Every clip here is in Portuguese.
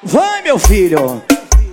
Vai, meu filho.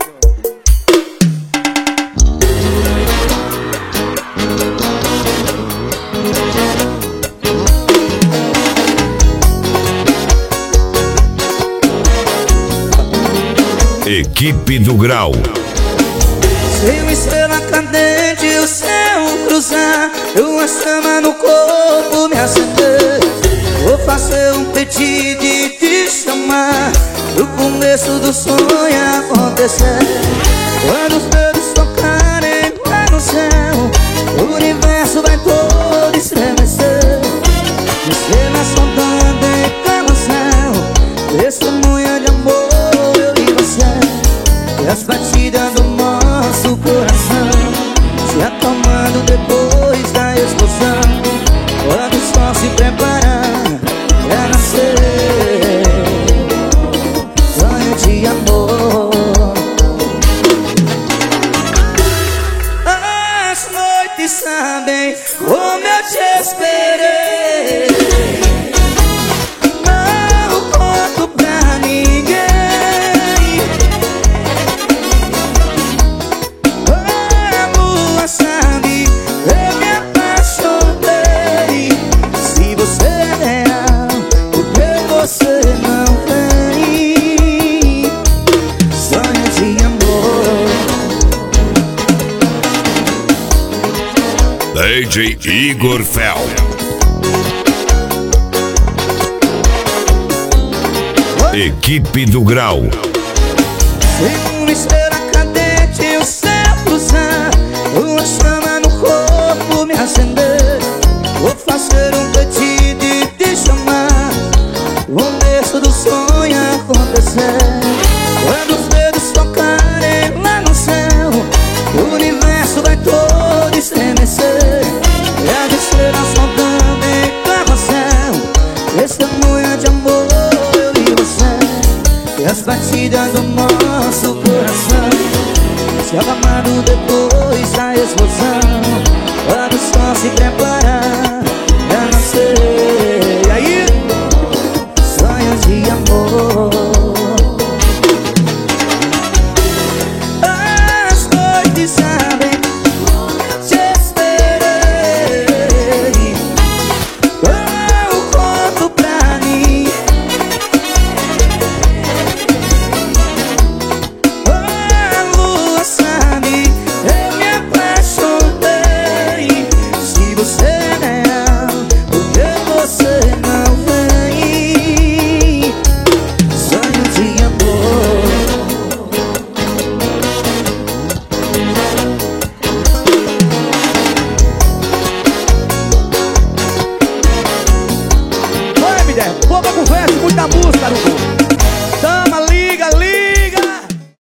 Equipe do Grau. Se uma estrela cadente o céu cruzar, uma chama no corpo me acender, vou fazer um pedido e te chamar, no começo do sonho acontecer. Quando os dedos tocarem lá no céu, o universo vai todo estremecer. Estrelas sondando em carrossel, testemunha de amor, eu e você. E as batidas do nosso coração se acalmando depois da explosão, quando o sol se preparar pra nascer. Sonho de amor. As noites sabem como eu te esperei, não conto pra ninguém. A lua sabe, eu me apaixonei. Se você é real, por que você não vem? Sonho de amor. DJ Igor Fel. Equipe do Grau. Se uma estrela cadente o céu cruzar, uma chama no corpo me acender, vou fazer um pedido e te chamar, o começo do sonho acontecer. Quando os dedos tocarem lá no céu, o universo vai todo estremecer. E as estrelas sondando em carrossel, testemunha de amor, eu e você. E as batidas do nosso coração se acalmando depois da explosão, quando o sol se preparar pra nascer. E aí? Sonho de amor. As noites sabem como eu te esperei, eu conto pra mim. A lua sabe, eu me apaixonei. Se você é real, por que você não vem? Sonho de amor. Vai, mulher. Pouca conversa, muita música no